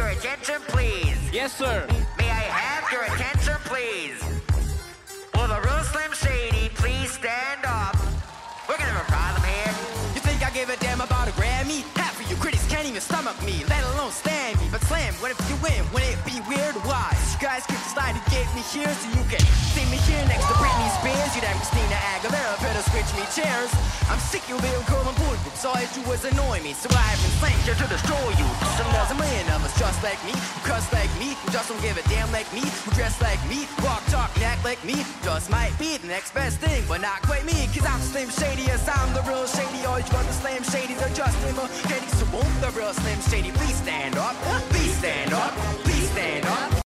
attention, please? Yes, sir. May I have your attention, please? Will the real Slim Shady please stand up? We're gonna have a problem here. You think I give a damn about a Grammy? Half of you critics can't even stomach me, let alone stand me. But slam, what if you win? Wouldn't it be weird? Why? You guys keep deciding to get me here so you can see me here next to Britney Spears. You damn Christina Aguilera, better switch me chairs. I'm sick of being cool and bullshit, so all you do is annoy me. So I've been sent here to destroy you. There's a million of us just like me, who cuss like me, who just don't give a damn like me, who dress like me, walk, talk, and act like me. Just might be the next best thing, but not quite me, cause I'm Slim Shady, yes, I'm the real Shady. All you other Slim Shadys are just imitating. So won't the real Slim Shady please stand up? Please stand up.